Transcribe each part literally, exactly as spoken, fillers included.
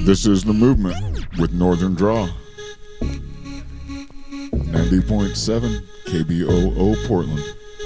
This is The Movement with Northern Draw. ninety point seven K B O O Portland.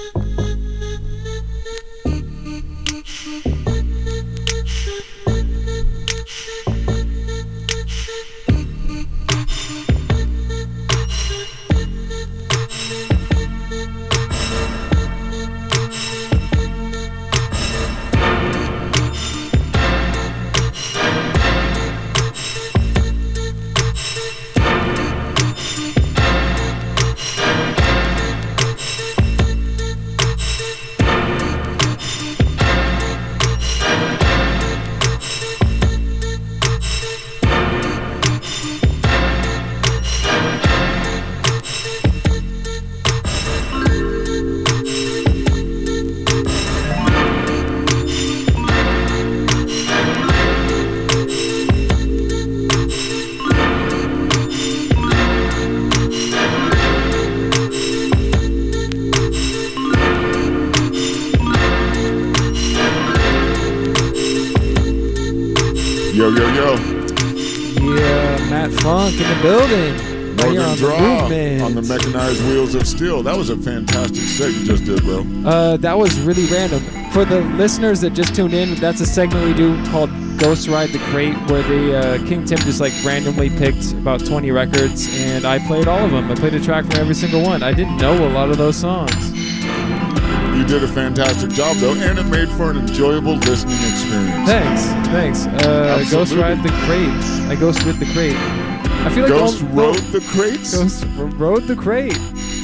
Yo, yo, yo. Yeah, Matt Funk in the building. Right here Northern on Draw the movement. on the Mechanized Wheels of Steel. That was a fantastic set you just did, bro. Uh, that was really random. For the listeners that just tuned in, that's a segment we do called Ghost Ride the Crate, where the uh, King Tim just like randomly picked about twenty records, and I played all of them. I played a track from every single one. I didn't know a lot of those songs. You did a fantastic job, though, and it made for an enjoyable listening experience. Thanks, thanks. Uh, Ghost Ride the Crate. I ghost with the crate. I feel like Ghost all, rode the crates? Ghost rode the crate.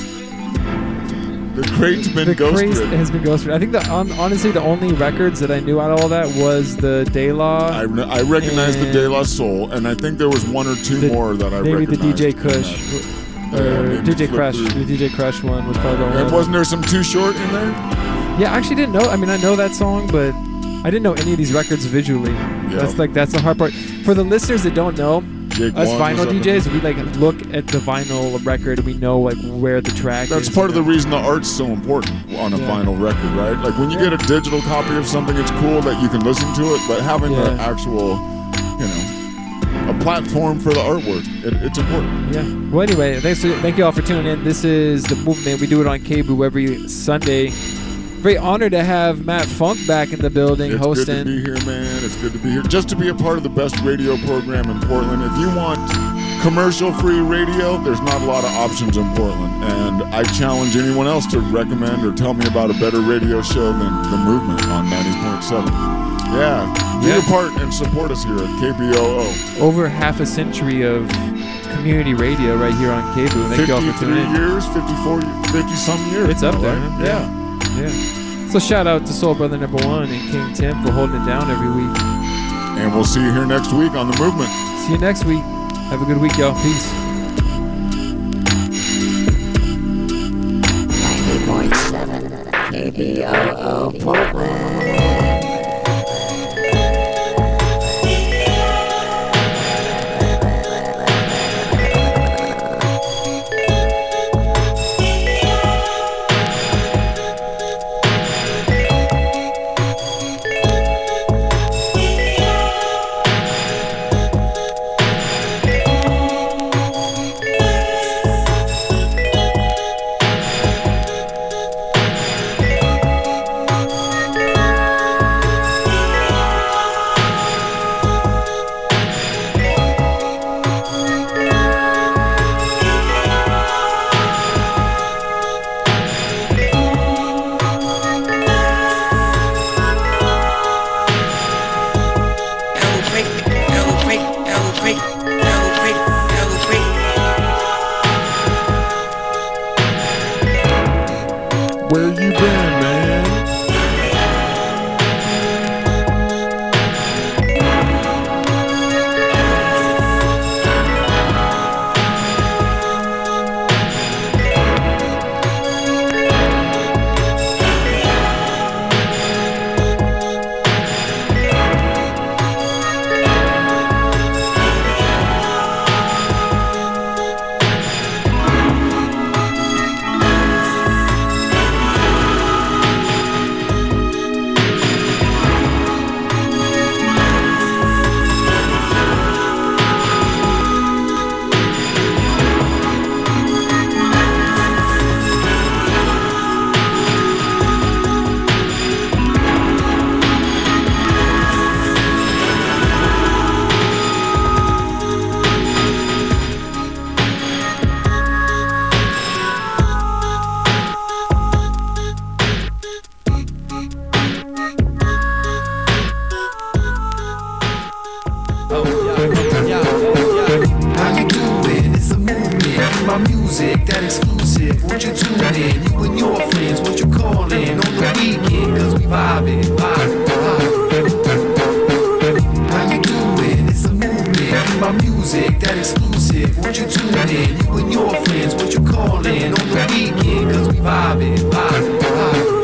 The crate's been The ghost crate ridden. has been ghost ridden. I think the um, honestly the only records that I knew out of all that was the De La. I, re- I recognized the and De La Soul, and I think there was one or two the- more that I maybe the recognized. D J in Kush. that. Or Yeah, maybe D J flip Crush. through. The D J Crush one was probably the one. And wasn't there some Too Short in there? Yeah, I actually didn't know. I mean, I know that song, but I didn't know any of these records visually. That's like that's the hard part. For the listeners that don't know, Jake us One was vinyl up in D Js, we like look at the vinyl record. We know like where the track That's is. part of the reason the art's so important on a Yeah. vinyl record, right? Like when you get a digital copy of something, it's cool that you can listen to it, but having the Yeah. actual, you know, a platform for the artwork, it, it's important. Yeah. Well, anyway, thanks. For, thank you all for tuning in. This is The Movement. We do it on K B O O every Sunday. Very honored to have Matt Funk back in the building It's hosting. good to be here, man. It's good to be here. Just to be a part of the best radio program in Portland. If you want commercial-free radio, there's not a lot of options in Portland. And I challenge anyone else to recommend or tell me about a better radio show than The Movement on ninety point seven. Yeah, do Yeah. your part and support us here at K B O O. Over half a century of community radio right here on K B O O. Thank you all for tuning fifty-three in. years, fifty-four, fifty-some years. It's up now, there. right? Yeah. Yeah. So shout out to Soul Brother Number One and King Tim for holding it down every week. And we'll see you here next week on The Movement. See you next week. Have a good week, y'all. Peace. ninety point seven K B O O Portland. my music, that exclusive. Won't you tune in? You and your friends, won't you call in on the weekend? Cause we vibing, vibing, vibing. How you doing? It's a movement. Keep my music, that exclusive. Won't you tune in? You and your friends, won't you call in on the weekend? Cause we vibing, vibing, vibing.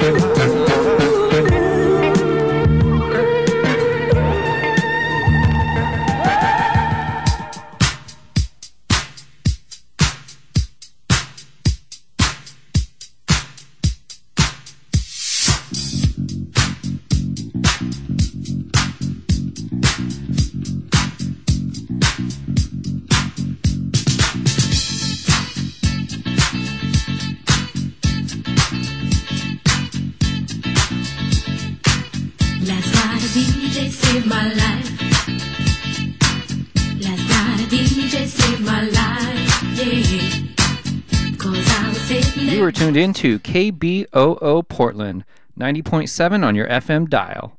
You were tuned in to K B O O Portland, ninety point seven on your F M dial.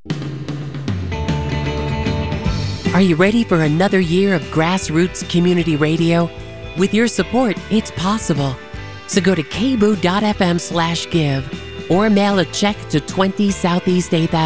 Are you ready for another year of grassroots community radio? With your support, it's possible. So go to kboo.fm slash give or mail a check to twenty Southeast eighth Avenue.